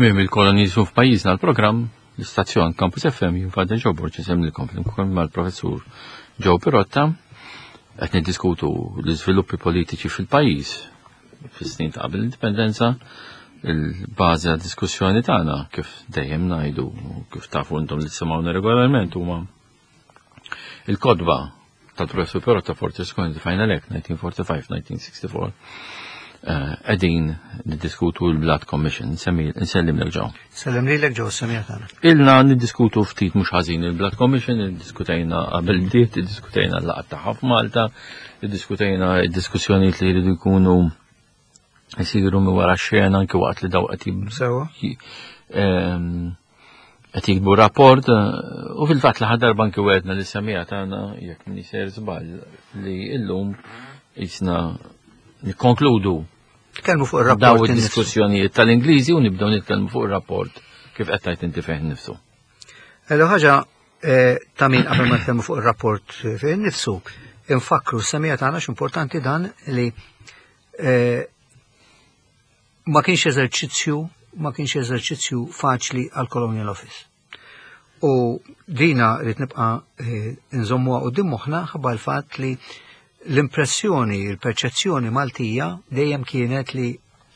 Tmiem il-kolonizmu f'pajjiżna l-programm l-istazzjon Campus FM jinfadda ġobor ġisem li komplim mal-professur Joe Pirotta qed niddiskutu l-iżviluppi politiċi fil-pajjiż fis-snin ta' qabel l-indipendenza. Il-bażi għad-diskussjoni tagħna kif dejjem ngħidu kif tafu intom li tsimgħuna regolarment huma il-kodba tal-professur Pirotta Forti Skont Final Act 1945-1964 qegħdin niddiskutu l-Blood Commission. Nsellim lek ġew. Sellim lilek ġew semija tagħna. Ilna niddiskutu ftit mhux ħażin il-Blood Commission, iddiskutejna qabel bdiet, iddiskutejna l-laqgħa tagħha f'Malta, iddiskutejna d-diskussjonijiet li jridu jkunu jisiru mi wara xena anke waqt li daw qed jikbu rapport u fil-fatt li ħadarba anke wedna li semija tagħna jekk min isir żball li llum jisna nikkonkludu Tkellmu fuq ir-rapport daw id-diskussjonijiet tal-Ingliżi u nibdew nitkellmu fuq ir-rapport kif qed tgħid inti fih nifsu. Ħaġa ta' min qabel ma nitkellmu fuq ir-rapport fih nifsu infakru semija tagħna x'importanti dan li ma kienx eżerċizzju faċli għal Colonial Office. U dina rrid nibqa' nżommuha quddiem moħħna ħabba l-fatt li l-impressjoni, il-perċezzjoni Maltija dejjem kienet li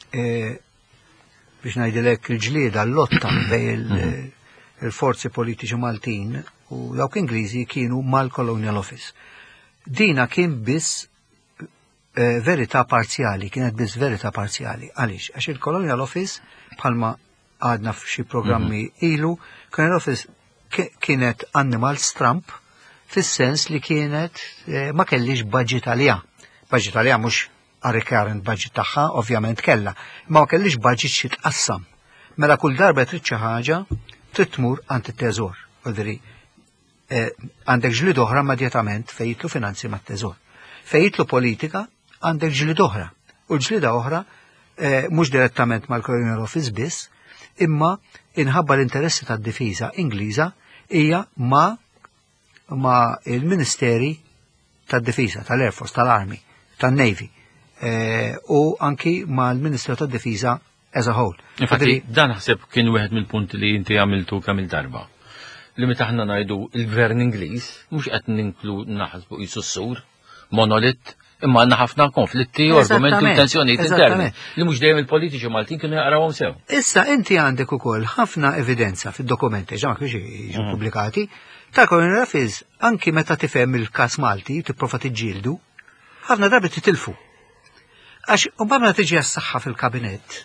biex ngħidilek il-ġlieda l-lotta bejn il-forzi politiċi Maltin u dawk Ingliżi kienu mal-Colonial Office. Dina kien biss verità parzjali, kienet biss verità parzjali. Għaliex? Għax il-Colonial Office bħalma għadna f'xi programmi ilu, Colonial Office kienet animal stramp fis-sens li kienet ma kellix budget għalija. Budget għalija mhux recurrent budget tagħha, ovvjament kellha, ma kellix budget xi tqassam. Mela kull darba trid xi ħaġa trid tmur għand it-teżor. Qudri għandek ġlied oħra immedjatament fejn jitlu finanzi mat-teżor. Fejn jitlu politika għandek ġlied oħra. U ġlieda oħra mhux direttament mal-Colonial Office biss, imma inħabba l-interessi tad-difiża Ingliża hija ma' il-Ministeri tad-Difiża, tal-Air Force, tal-Army, tan-Navy, u anki ma' l-Ministru tad-Difiża as a whole. Infatti, dan ħseb kien wieħed mill-punti li inti għamiltu kemm il-darba. Li meta aħna ngħidu il-Gvern Ingliż mhux qed naħsbu qisu s-sur, monolit, imma għandna ħafna konflitti u argumenti u tensjonijiet interni li mhux dejjem il-politiċi Maltin kienu jaqrawhom sew. Issa inti għandek ukoll ħafna evidenza fid-dokumenti ġa ma kienx jiġu pubblikati ta' Colonial Office anki meta tifhem il-każ Malti tipprova tiġġieldu, ħafna drabi titilfu. Għax mbagħad meta tiġi għas-saħħa fil-kabinett.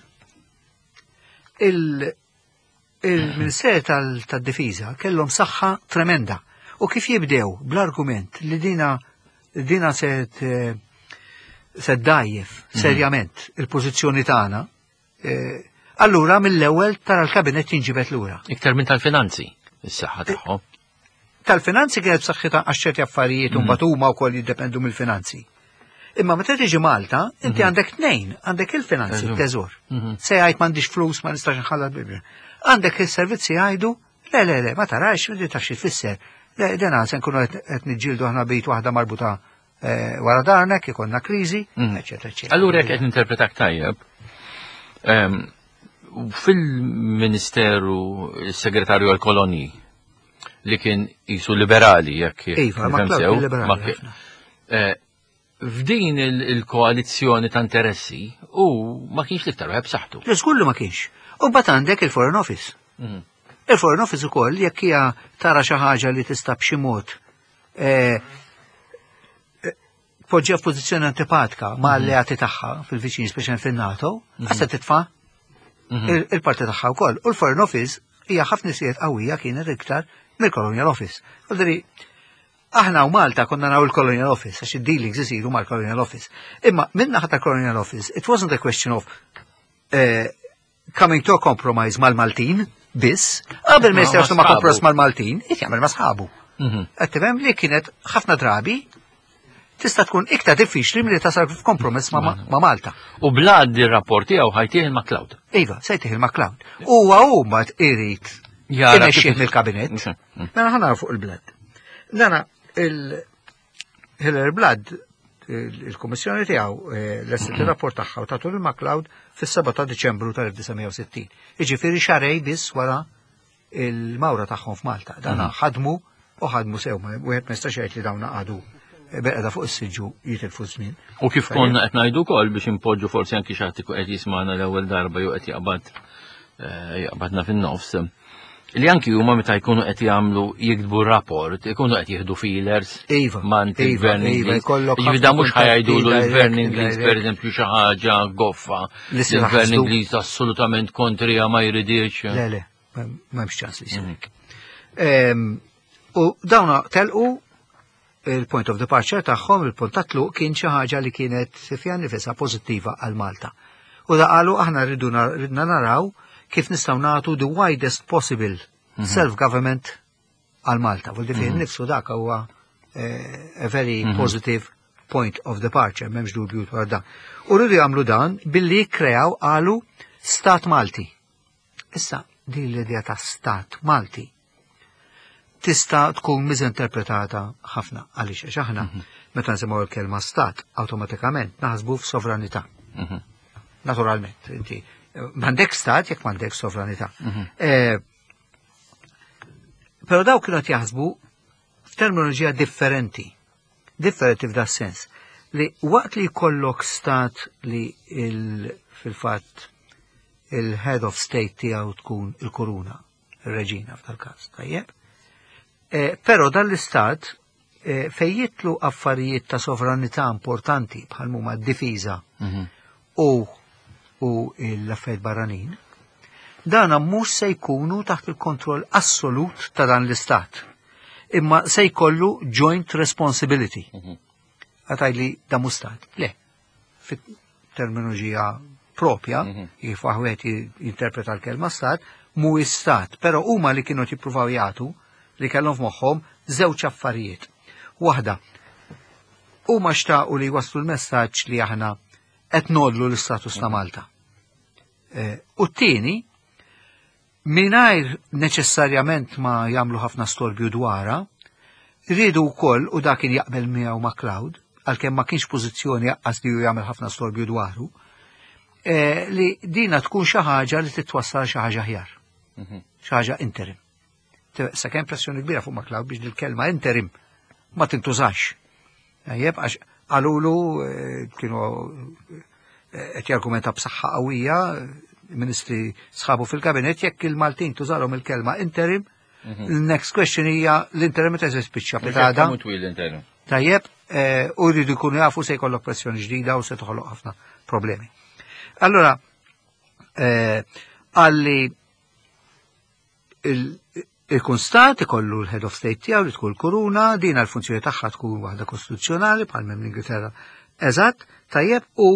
Il-Ministeri tad-Difiża kellhom saħħa tremenda u kif jibdew bl-argument li dina se dajjef serjament il-pożizzjoni tagħna, allura mill-ewwel tara l-kabinett jinġibet lura. Iktar minn tal-finanzi, is-saħħa tagħhom. Tal-finanzi kienet b'saħħitha għax ċerti affarijiet u mbagħad huma wkoll jiddependu mill-finanzi. Imma meta tiġi Malta, inti għandek tnejn, għandek il-finanzi, il-teżor. Se jgħid m'għandix flus ma nistax nħallat bil-bira. Għandek is-servizzi jgħidu, le, ma tarax, ma tafx tfisser. Dena se nkunu qed niġġieldu aħna bejt waħda marbuta wara darnek, ikonna kriżi, eċetera, eċetera. Allura jekk qed ninterpretak tajjeb, fil-Ministeru s-Segretarju għall-Kolonji li kien qisu liberali jekk f'din il-koalizzjoni ta' interessi u ma kienx l-iktar wieħed b'saħħtu. L-żgur li ma kienx. U mbagħad għandek il-Foreign Office. Il-Foreign Office ukoll jekk hija tara xi ħaġa li tista' b'xi mod poġġiha f'pożizzjoni antipatika ma' alleati tagħha fil-viċin speċjalment fin-NATO, għasta titfa' il-parti tagħha wkoll. U l-Foreign Office hija ħafna isiet qawwija kienet iktar mill-Colonial Office. Qudri aħna u Malta konna naw il-Colonial Office għax id-dealings isiru mal-Colonial Office. Imma minn naħa ta' Colonial Office, it wasn't a question of coming to a compromise mal-Maltin biss, qabel ma jistgħux ma kompromess mal-Maltin, jagħmel ma sħabu. Qed tifhem li kienet ħafna drabi tista' tkun iktar diffiċli milli tasal f'kompromess ma' Malta. U blad ir-rapport tiegħu ħajtih il-MacLeod. Iva, sejtih il-MacLeod. Huwa huma irid imexxih mill-kabinett. Mela ħana fuq il-blad. Nara il-Blood il-Kummissjoni tiegħu l-esset ir-rapport tagħha u tagħtu lil MacLeod fis-7 ta' Diċembru tal-1960. Jiġifieri xarej biss wara il-mawra tagħhom f'Malta. Dan ħadmu sew, wieħed ma jistax jgħid li dawn għadu beqda fuq is-siġġu jitilfu żmien. U kif konna qed ngħidu wkoll biex impoġġu forsi anki xi ħadd qed jisma'na l-ewwel darba jew qed jaqbadna fin-nofs. Li anki huma meta jkunu qed jagħmlu jiktbu rapport, ikunu qed jieħdu feelers mant il-Gvern Ingliż. Jiġifieri mhux ħajgħidulu l-Gvern Ingliż pereżempju xi ħaġa goffa. Il-Gvern Ingliż assolutament kontrija ma jridix. Le, m'hemmx ċans li jsir. U dawna telqu il-point of departure tagħhom, il-punt ta' tluq kien xi ħaġa li kienet fija nifisha pożittiva għal Malta. U da qalu aħna ridna naraw kif nistgħu nagħtu the widest possible self-government għal Malta. Vuol dire nifsu dak huwa a very positive point of departure, m'hemmx dubju dwar dan. U rridu jagħmlu dan billi kreaw qalu Stat Malti. Issa din l-idea ta' Stat Malti tista' tkun miżinterpretata ħafna għaliex aħna meta nsemgħu l-kelma stat awtomatikament naħsbu f'sovranità. Naturalment, inti m'għandek stat jekk m'għandek sovranità. Però dawk kienu qed jaħsbu f'terminoloġija differenti f'da sens li waqt li jkollok stat li fil-fatt il-head of state tiegħu tkun il-kuruna, ir-reġina f'dal-każ, tajjeb? Però dan l-istat fejn jitlu affarijiet ta' sovranità importanti bħal huma d-difiża u l-affarijiet barranin, dan mhux se jkunu taħt il-kontroll assolut ta' dan l-istat. Imma se jkollu joint responsibility. Għataj li da mhux stat. Le, fit-terminoloġija propja, kif waħed jinterpreta l-kelma stat, mhuwiex stat, però huma li kienu jippruvaw jagħtu li kellhom f'moħħhom żewġ affarijiet. Waħda, huma xtaqu li waslu l-messaġġ li aħna qed nollu l-istatus ta' Malta. U t-tieni, mingħajr neċessarjament ma jagħmlu ħafna storbju dwarha, rridu wkoll u dak kien jaqbel miegħu MacLeod, għalkemm ma kienx pożizzjoni jaqqas li jagħmel ħafna storbju dwaru, li dina tkun xi ħaġa li titwassal xi ħaġa ħjar. Xi ħaġa interim. Sakemm pressjoni kbira fuq MacLeod biex il-kelma interim ma tintużax. Jeb għax għalulu kienu qed jargumenta b'saħħa qawwija ministri sħabu fil-kabinet jekk il-Maltin tużalhom il-kelma interim, the-next question hija l-interim meta jispiċċa pitada. Tajjeb, u jridu jkunu jafu se jkollok pressjoni ġdida u se toħloq ħafna problemi. Allora, għalli il-kun stat ikollu l-head of state tiegħu li tkun kuruna, din l-funzjoni tagħha tkun waħda kostituzzjonali bħal minn l-Ingilterra eżatt, tajjeb u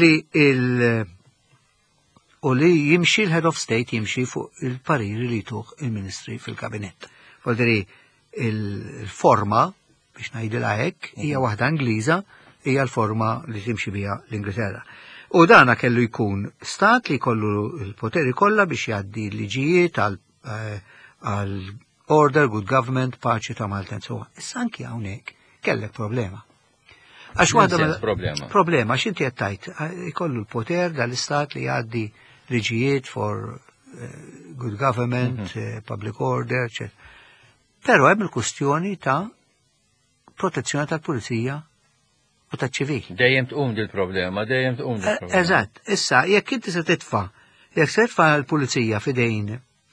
li jimxi l-head of state jimxi fuq il-pariri li tuħ il-ministri fil-kabinet. Volderi il-forma biex ngħidilha hekk hija waħda Ingliża, hija l-forma li timxi biha l-Ingilterra. U dana kellu jkun stat li jkollu l-poteri kollha biex jgħaddi l-liġijiet għal order, good government, paċi ta' Malta. Issa anki hawnhekk kellek problema. Għax waħda problema għax inti qed tajt ikollu l-poter dal-istat li jgħaddi liġijiet for good government, public order, etc. Però hemm il-kwistjoni ta' protezzjoni tal-pulizija u taċ-ċivil. Dejjem tqum dil-problema. Eżatt, issa jekk inti se titfa' l-pulizija f'idejn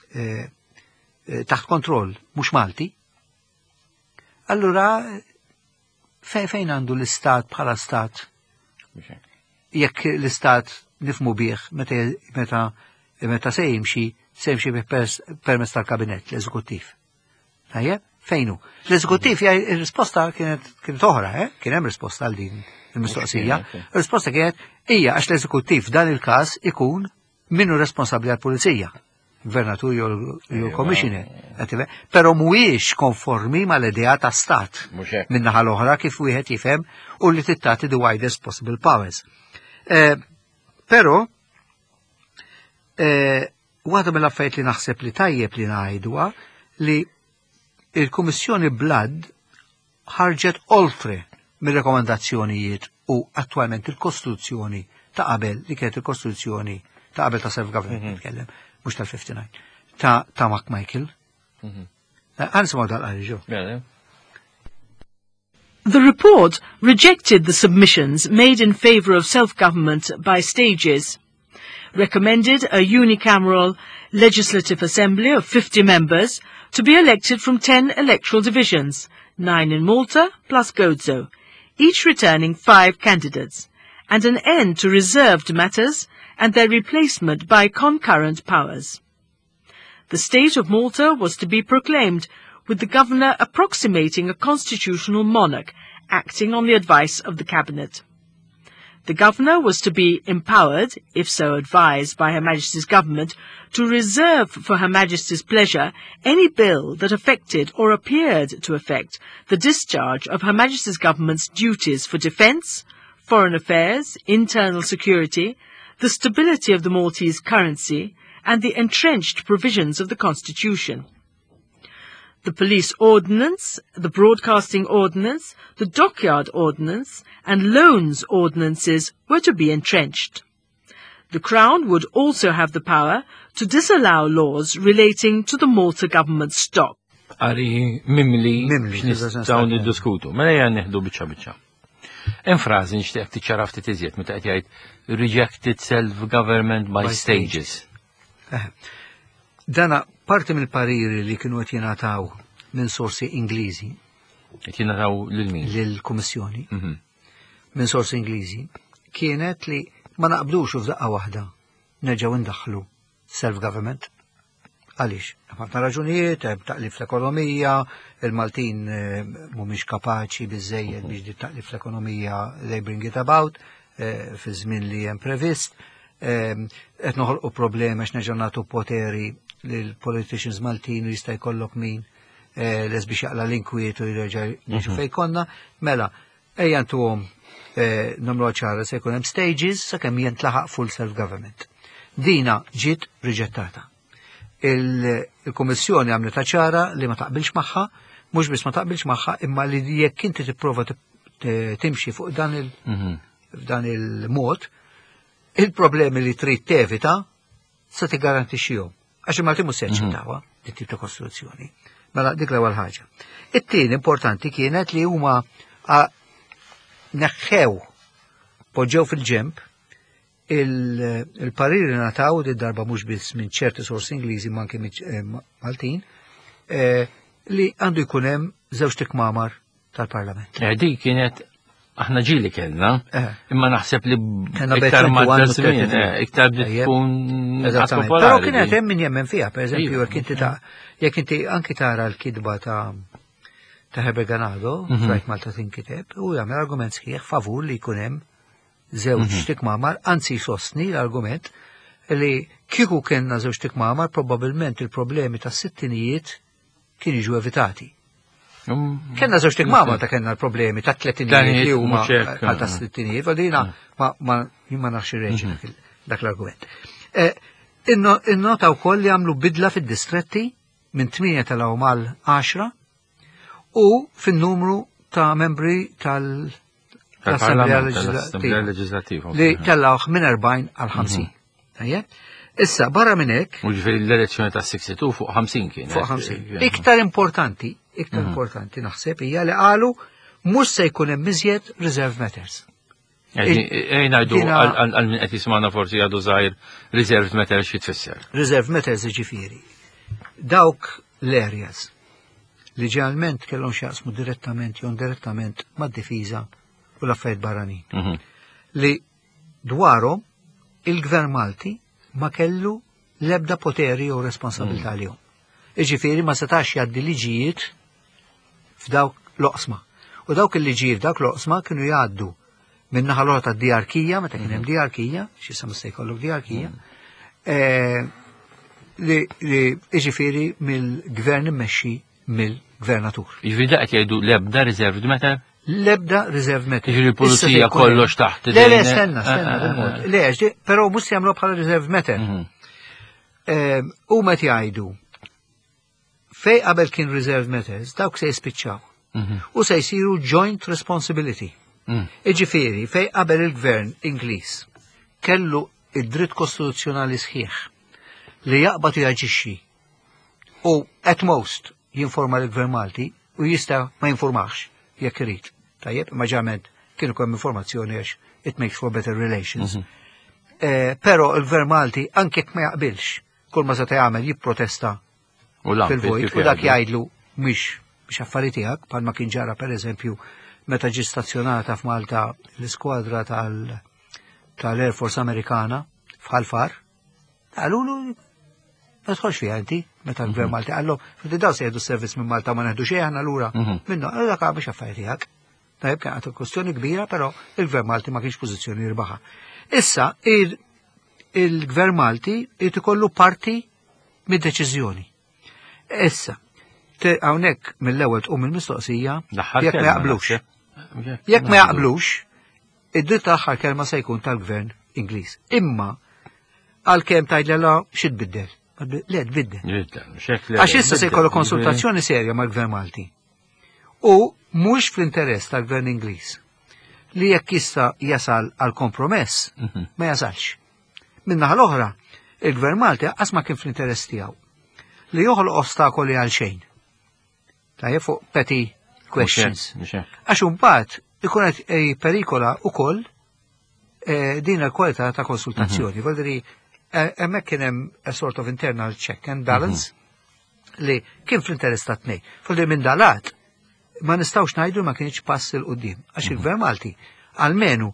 taħt kontroll mhux Malti, allura fejn għandu l-istat bħala stat? Jekk l-istat nifmu bih meta se jimxi permezz tal-kabinet l-eżekuttiv. Tajjeb? Fejnu? L-eżekuttiv ir-risposta kienet oħra, kien hemm risposta għal din il-mistoqsija. Ir-risposta kienet hija għax l-eżekuttiv f'dan il-każ ikun minnu responsabbli għall-pulizija. Gvernatur jew commissioner. Però mhuwiex konformi mal-idea ta' stat. Min-naħa l-oħra kif wieħed jifhem u li tittati the widest possible powers. Però waħda mill-affarijiet li naħseb li tajjeb li ngħidwa li il-Kummissjoni Blood ħarġet oltre mir-rekomandazzjonijiet u attwalment il-Kostituzzjoni ta' qabel li kienet il-Kostituzzjoni ta' qabel ta' self-government nitkellem, mhux tal-59, ta' McMichael. Għansimaw dal-qari ġo. The report rejected the submissions made in favour of self-government by stages, recommended a unicameral legislative assembly of 50 members to be elected from 10 electoral divisions, 9 in Malta plus Gozo, each returning 5 candidates, and an end to reserved matters and their replacement by concurrent powers. The state of Malta was to be proclaimed with the governor approximating a constitutional monarch acting on the advice of the cabinet. The governor was to be empowered, if so advised by Her Majesty's government, to reserve for Her Majesty's pleasure any bill that affected or appeared to affect the discharge of Her Majesty's government's duties for defence, foreign affairs, internal security, the stability of the Maltese currency, and the entrenched provisions of the Constitution. The Police Ordinance, the Broadcasting Ordinance, the Dockyard Ordinance, and Loans Ordinances were to be entrenched. The Crown would also have the power to disallow laws relating to the Malta government stock. Għari mimli nistaw niddiskutu. Mela jgħan neħdu biċċa. Hemm frażi nixtieq tiċċara ftit iżjed meta qed jgħid rejected self-government by stages. Dana parti mill-pariri li kienu qed jingħataw minn sorsi Ingliżi. Qed jingħataw lil min? Lill-Kummissjoni. Minn sorsi Ingliżi kienet li ma naqblux f'daqqa waħda nerġgħu ndaħħlu self-government. Għaliex? Ħafna raġunijiet, hemm taqlif l-ekonomija, il-Maltin mhumiex kapaċi biżżejjed biex di taqlif l-ekonomija they bring it about fi żmien li hemm previst. Qed noħolqu problemi għax nerġgħu nagħtu poteri lil politicians Maltin u jista' jkollok min les biex jaqla l-inkwiet u jirreġa' jiġu fejn konna, mela ejja ntuhom nagħmlu ċara se jkun hemm stages sakemm jintlaħaq full self-government. Dina ġiet riġettata. Il-Kummissjoni għamlet ċara li ma taqbilx magħha, mhux biss ma taqbilx magħha, imma li jekk inti tipprova timxi fuq dan il-mod, il-problemi li trid tevita se tigarantixxihom. Għax il-Malti mhux se jaċċettawha dit-tip ta' kostruzzjoni. Mela dik l-ewwel ħaġa. It-tieni importanti kienet li huma neħħew poġġew fil-ġemp il-pariri nataw di darba mhux biss minn ċerti sorsi Ingliżi ma anke Maltin li għandu jkun hemm żewġ tikmamar tal-Parlament. Dik kienet aħna ġili kellna, imma naħseb li iktar ma t-żmien, iktar tkun popolari. Però kienet hemm min jemmen fiha, pereżempju jekk inti anki tara l-kidba ta' Herbert Ganado, Right Malta tinkiteb, u jagħmel argument sħiħ favur li jkun hemm żewġ tikmamar, anzi sostni l-argument li kieku kellna żewġ tikmamar probabbilment il-problemi tas-sittinijiet kienu jiġu evitati. Kenna żewġ tikmamar ta' kellna l-problemi ta' tletinijiet li huma għal tas-sittinijiet, u dina ma nafx irreġi dak l-argument. Innota wkoll li għamlu bidla fid-distretti minn 8 tal-għu mal 10 u fin-numru ta' membri tal-Assemblea Leġislattiva li tellawh minn 40 għal 50. Issa barra minn hekk. U ġifieri l-elezzjoni ta' 62 fuq 50 kien. Fuq 50. Iktar importanti naħseb hija li qalu mhux se jkun hemm iżjed reserve matters. Ngħidu għal min qed jisma'na forsi għadu żgħir reserve matters xi tfisser. Reserve matters jiġifieri. Dawk l-areas li ġeneralment kellhom x'jaqsmu direttament jew indirettament mad-difiża u l-affarijiet barranin. Li dwarhom il-Gvern Malti ma kellu l-ebda poteri u responsabilità lihom. Jiġifieri ma setax jgħaddi liġijiet f'dawk l-oqsma. U dawk il-liġijiet f'dawk l-oqsma kienu jgħaddu minn naħa l-oħra tad-dijarkija, meta kien hemm dijarkija, x'issa ma se jkollok dijarkija, li jiġifieri mill-gvern immexxi mill-gvernatur. Jiġifieri da qed jgħidu l-ebda reserved matter? L-ebda reserve matter. Jiġifieri l-pulizija kollox taħt. Le, stenna, bil-mod. Le, però mhux jagħmlu bħala reserve matter. Huma jgħidu fej qabel kien reserve matters, dawk se jispiċċaw. U se jsiru joint responsibility. Iġifieri fej qabel il-gvern Ingliż kellu id-dritt kostituzzjonali sħiħ li jaqbad jaġixxi u at most jinforma l-gvern Malti u jista' ma jinformax jekk irid. Tajjeb, maġġorment kienu kemm informazzjoni għax it makes for better relations. Però il-gvern Malti anke jekk ma jaqbilx kull ma seta' jagħmel jipprotesta fil-vojt u dak jgħidlu mhix affarijiet tiegħek bħalma kien ġara pereżempju meta ġi stazzjonata f'Malta l-iskwadra tal-Air Force Amerikana f'Ħalfar, għalulu ma tħolx fiha inti meta l-gvern Malti għallu fil daw se jgħidu s-servizz minn Malta ma neħdu xejn allura minnu għallu dak biex affarijiet tiegħek. Tajjeb kien għatu kwestjoni kbira, però il-gvern Malti ma kienx pożizzjoni jirbaħa. Issa il-gvern Malti jrid ikollu parti mid-deċiżjoni. Issa hawnhekk mill-ewwel tqum il-mistoqsija jekk ma jaqblux. Jekk ma jaqblux, id-dritt aħħar kelma se jkun tal-gvern Ingliż. Imma għalkemm tgħidlha xi tbiddel. Le tbiddel. Għax issa se jkollu konsultazzjoni serja mal-gvern Malti. U mhux fl-interess tal-gvern Ingliż li jekk jista' jasal għal kompromess ma jasalx. Min-naħa l-oħra, il-gvern Malti qatt ma kien fl-interess tiegħu li joħloq ostakoli għal xejn. Tajjeb fuq petty questions. Għax imbagħad ikun qed perikola wkoll din il-kwalità ta' konsultazzjoni. Voldri hemmhekk kien hemm a sort of internal check and balance li kien fl-interess ta' tnejn. Voldri minn dalat ma nistgħux ngħidu ma kienx pass il qudiem għax il-gvern Malti għalmenu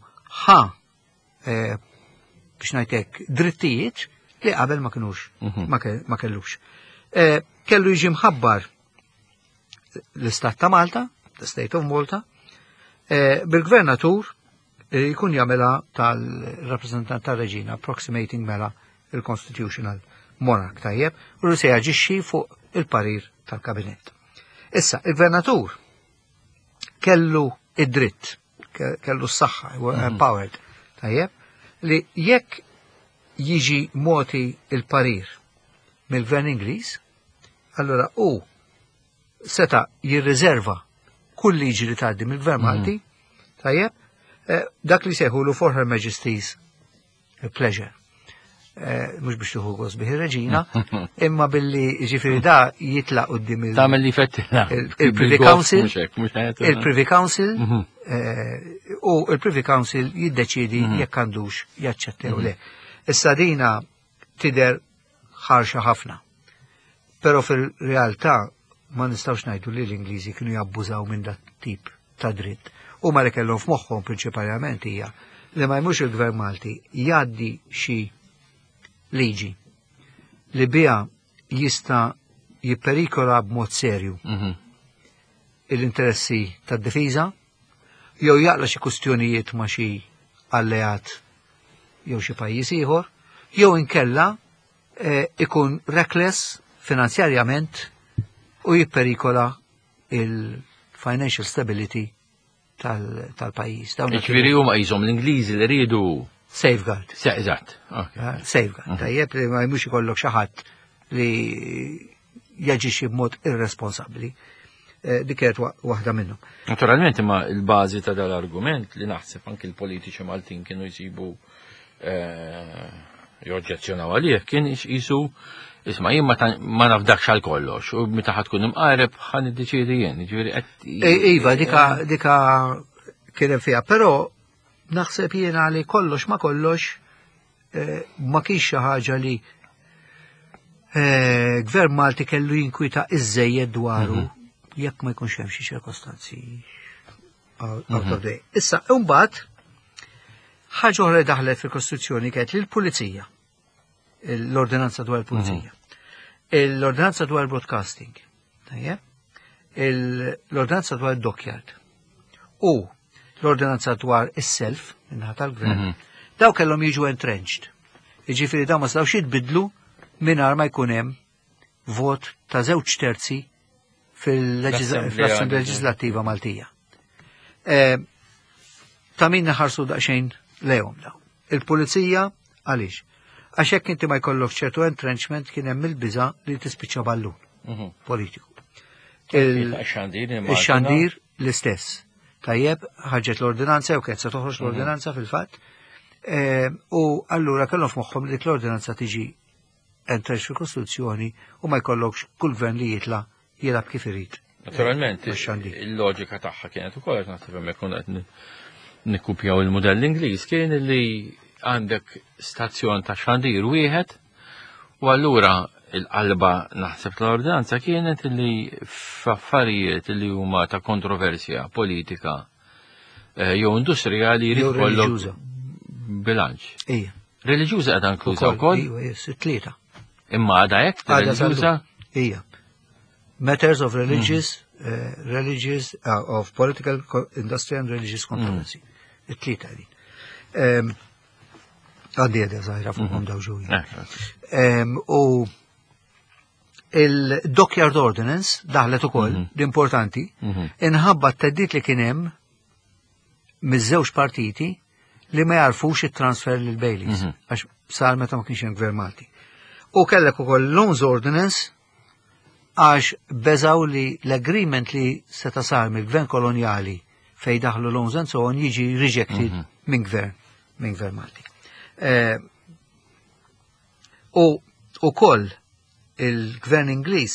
biex ngħidlek drittijiet li qabel ma kinux ma kellux. Kellu jiġi mħabbar l-Istat ta' Malta, the State of Malta, bil-gvernatur jkun jagħmilha tal-rappreżentant tar-Reġina approximating mela il-Constitutional Monarch tajjeb u se jaġixxi fuq il-parir tal-Kabinett. Issa, il-gvernatur kellu id-dritt, kellu s-saħħa, empowered, tajjeb, li jekk jiġi moti il-parir mill-gvern Ingliż, allora seta jirriserva kull liġi li tgħaddi mill-gvern Malti, tajjeb, dak li seħulu for Her Majesty's pleasure. Mhux biex tieħu gost bih ir-Reġina, imma billi ġifieri da jitlaq quddiem il-Privy Council, il-Privy Council u il-Privy Council jiddeċiedi jekk għandux jaċċettaw le. Issa dina tidher ħarxa ħafna. Però fil-realtà ma nistgħux ngħidu li l-Ingliżi kienu jabbużaw minn dat tip ta' dritt. Huma li kellhom f'moħħhom prinċipalment hija li ma jmux il-Gvern Malti jgħaddi xi liġi li biha jista' jipperikola b'mod serju l-interessi tad-difiża jew jaqla xi kwistjonijiet ma' xi alleat jew xi pajjiż ieħor, jew inkella ikun reckless finanzjarjament u jipperikola il-financial stability tal-pajjiż. Ġifieri huma qishom l-Ingliżi li rridu safeguard. Eżatt. Safeguard. Tajjeb li ma jmux ikollok xi ħadd li jaġixxi b'mod irresponsabbli. Dik kienet waħda minnhom. Naturalment imma l-bażi ta' dal-argument li naħseb anke l-politiċi Maltin kienu jsibu joġġezzjonaw għalih kien qisu isma' jien ma nafdakx għal kollox u meta ħadd tkun imqareb ħan iddeċiedi jien. Iva, dika kien hemm fiha, però naħseb jiena li kollox ma kollox ma kienx xi ħaġa li Gvern Malti kellu jinkwita iżejjed dwaru jekk ma jkunx hemm xi ċirkostanzi out of day. Issa imbagħad ħaġa oħra daħlet fil-Kostituzzjoni kienet li l-Pulizija, l-Ordinanza dwar il-Pulizija, l-Ordinanza dwar il-Broadcasting, l-Ordinanza dwar il-Dockyard u l-Ordinanza dwar is-self minnaħa tal-Gvern, daw kellhom jiġu entrenched. Jiġifieri daw ma stawx jitbidlu mingħajr ma jkun hemm vot ta' 2/3 fil-Assemblea Leġislattiva Maltija. Ta' min naħarsu daqsxejn lejhom daw. Il-Pulizija għaliex? Għax hekk inti ma jkollok ċertu entrenchment kien hemm il-biża' li tispiċċa ballun politiku. il-xandir l-istess. Tajjeb, ħarġet l-ordinanza, u kienet se toħroġ l-ordinanza fil-fatt. U allura kellhom f'moħħhom li l-ordinanza tiġi entrax fil-Kostituzzjoni u ma jkollokx kull gvern li jitla' jilab kif irid. Naturalment, il-loġika tagħha kienet ukoll qed naħseb hemmhekk qed nikkupjaw il-modell Ingliż kien li għandek stazzjon ta' xandir wieħed u allura il-qalba naħseb l-ordinanza kienet li f'affarijiet li huma ta' kontroversja politika jew industrijali jrid kollok bilanċ. Ija. Reliġjuża qiegħda inkluża wkoll? Ija, it-tlieta. Imma għadha hekk reliġjuża? Ija. Matters of of political, industrial and religious controversy. It-tlieta din. Għaddi għadda zaħira fuqhom dawġuji. U il-Dockyard Ordinance daħlet ukoll l-importanti inħabba t-teddit li kien hemm miż-żewġ partiti li ma jarfux it-transfer lil Baileys għax sar meta ma kienx hemm gvern Malti. U kellek ukoll Loans Ordinance għax beżaw li l-agreement li seta sar mill-gvern koloniali fej daħlu loans and so on jiġi rejected minn gvern Malti. U koll il-gvern Ingliż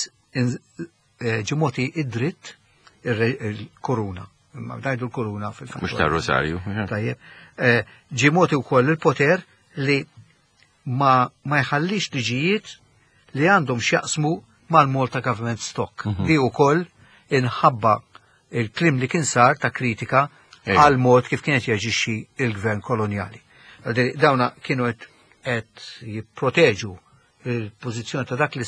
ġimoti id-dritt il-koruna. Dajdu l-koruna fil-fatt. Mux ta' Rosarju. Tajjeb. Ġimoti u koll il-poter li ma jħallix liġijiet li għandhom xjaqsmu mal-Malta Government Stock. Li u koll inħabba il-klim li kien sar ta' kritika għal mod kif kienet jaġixxi il-gvern koloniali. Dawna kienu qed jipproteġu il-pożizzjoni ta' dak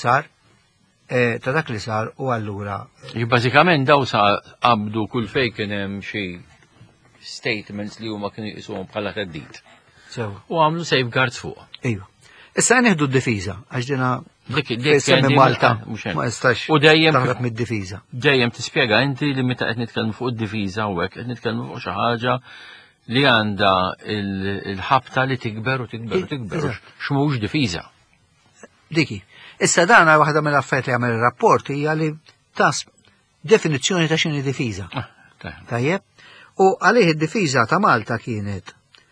li sar u allura. Bażikament daw sa qabdu kull fejn kien hemm xi statements li huma kienu jqisuhom bħala teddid. U għamlu safeguards fuq. Ejju. Issa nieħdu d-difiża għax dina semmi Malta ma jistax taħrab mid-difiża. Dejjem tispjega inti li meta qed nitkellmu fuq id-difiża u hekk qed nitkellmu fuq xi ħaġa li għandha il-ħabta li tikber u tikber u tikber. X'mhuwiex difiża. Diki. Issa dana waħda mill-affarijiet li għamel ir-rapport hija li tas definizzjoni ta' x'inhi difiża. Tajjeb? U għalih id-difiża ta' Malta kienet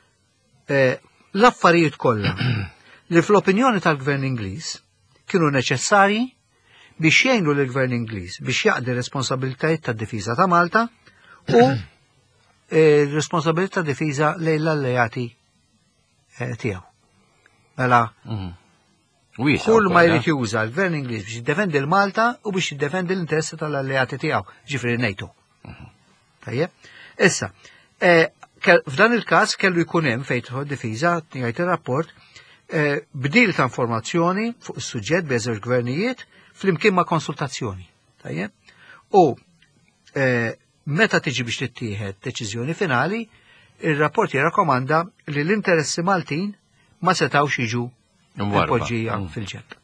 l-affarijiet kollha li fl-opinjoni tal-Gvern Ingliż kienu neċessarji biex jgħinu l-Gvern Ingliż biex jaqdi responsabilitajiet tad-difiża ta' Malta u responsabilità difiża lejn l-alleati tiegħu. Mela kull ma jrid juża l-Gvern Ingliż biex jiddefendi l-Malta u biex jiddefendi l-interessi tal-alleati tiegħu, ġifieri NATO. Tajjeb? Issa, f'dan il-każ kellu jkun hemm fejn tħodd difiża jgħid ir-rapport bdil ta' informazzjoni fuq is-suġġett bejn żewġ gvernijiet flimkien ma' konsultazzjoni. Tajjeb? U meta tiġi biex tittieħed deċiżjoni finali, ir-rapport jirrakkomanda li l-interessi Maltin ma setgħux jiġu poġġija fil-ġebb.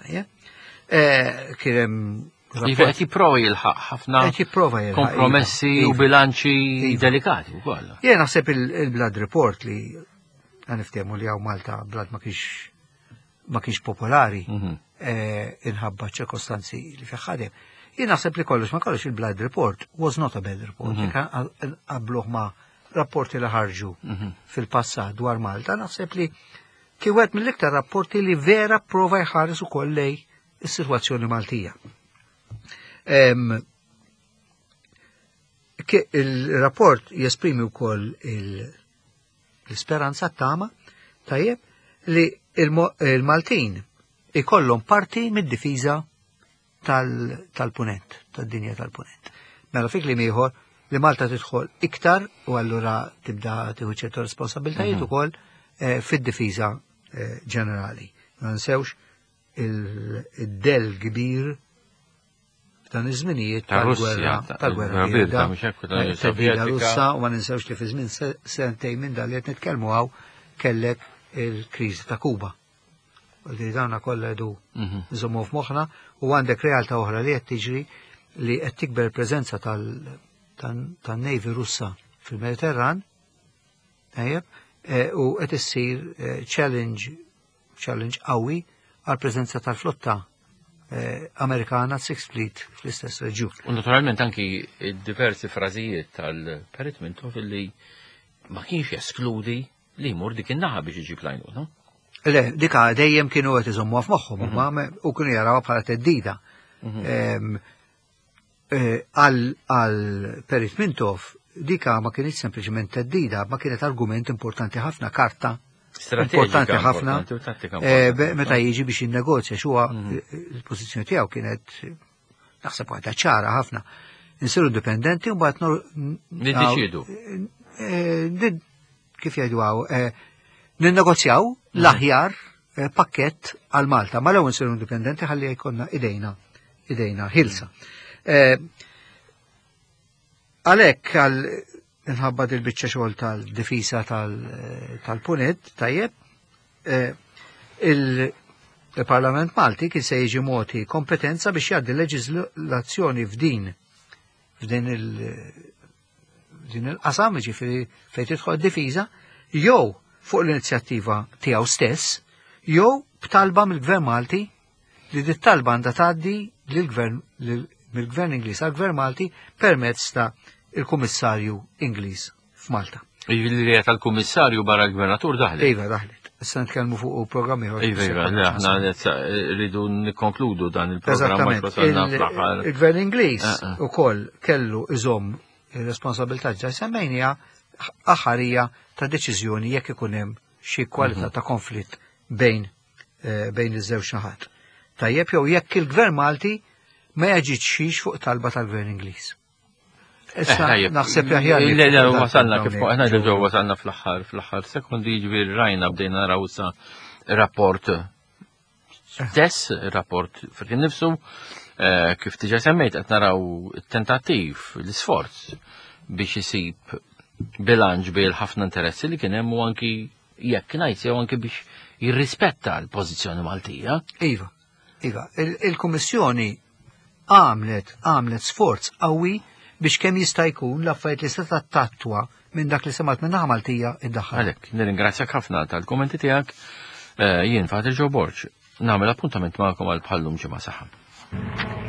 Kien hemm qed jipprova jilħaq ħafna kompromessi u bilanċi delikati wkoll. Jien naħseb il-Blood Report li niftehmu li hawn Malta blad ma kienx popolari inħabba ċirkostanzi li fih ħadem. Jien naħseb li kollox ma kollox il-Blood Report was not a bad report. Qabluh ma' rapporti li ħarġu fil-passat dwar Malta, naħseb li kien wieħed mill-iktar rapporti li vera prova jħares ukoll lej is-sitwazzjoni Maltija. Il-rapport jesprimi wkoll l-speranza tama tajjeb li il-Maltin ikollhom parti mid-difiża tal-punent, tad-dinja tal-punent. Mela fik li ieħor li Malta tidħol iktar u allura tibda tieħu ċertu responsabiltajiet ukoll fid-difiża ġenerali. Ma nsewx il-del kbir dan iż-żminijiet tal-gwerra tal-gwerra Russa u ma ninsewx li fi żmien sentejn minn dan li qed nitkellmu hawn kellek il-kriżi ta' Kuba. Li dawna kollha jdu nżommu f'moħħna u għandek realtà oħra li qed tiġri li qed tikber preżenza tan-Navy Russa fil-Mediterran u qed issir challenge qawwi għal preżenza tal-flotta Amerikana Sixth Fleet fl-istess reġjun. U naturalment anki diversi frażijiet tal-Perit Mintoff li ma kienx eskludi li jmur dik in-naħa biex iġib lajnu, no? Le, dika dejjem kienu qed iżommuha f'moħħhom, u kienu jarawha bħala teddida. Għal Perit Mintoff dika ma kienx sempliċement teddida, ma kienet argument importanti ħafna, karta importanti ħafna meta jiġi biex jinnegozja xuwa il-pożizzjoni tiegħu kienet naħseb waħda ċara ħafna. Insiru indipendenti u mbagħad niddeċiedu. Kif jgħidu ninnegozjaw l-aħjar pakkett għal Malta. Ma l-ewwel insiru indipendenti ħalli jkollna idejna ħilsa. Għalhekk nħabba il-biċċa xogħol tal-difisa tal-Punent tajjeb, il-Parlament Malti kien se jiġi moti kompetenza biex jgħaddi leġiżlazzjoni f'din il-qasam, ġifieri fejn tidħol id-difiża, jew fuq l-inizjattiva tiegħu stess, jew b'talba mill-Gvern Malti li dit-talba għandha tgħaddi mill-Gvern Ingliż għall-Gvern Malti permezz ta' il-Kummissarju Ingliż f'Malta. Li tal-Kummissarju barra l-Gvernatur daħlet. Iva, daħlet. Issa nitkellmu fuq programmi ieħor. Iva, aħna rridu nikkonkludu dan il-programm fl-aħħar. Il-Gvern Ingliż ukoll kellu iżomm ir-responsabilità ġa semmejnija aħħarija ta' deċiżjoni jekk ikun hemm xi kwalità ta' konflitt bejn iż-żewġ naħat. Tajjeb jew jekk il-Gvern Malti ma jaġixxix fuq talba tal-Gvern Ingliż. Naħseb jaħjar. Le, wasalna kif aħna ġew wasalna fl-aħħar sekundi ġifieri rajna bdejna naraw sa rapport stess, rapport fil nifsu, kif tiġa semmejt qed naraw it-tentattiv, l-isforz biex isib bilanċ bejn ħafna interessi li kien hemm u anki jekk ngħid jew anki biex jirrispetta l-pożizzjoni Maltija. Iva. Il-Kummissjoni għamlet sforz qawwi biex kemm jista' jkun l-affarijiet li se tattwa minn dak li semat minn naħa Maltija iddaħħal. Għalhekk, nirringrazzjak ħafna tal-kommenti tiegħek. Jien Fader Ġew Borġ nagħmel appuntament magħkom għal bħallum ġimgħa saħħa.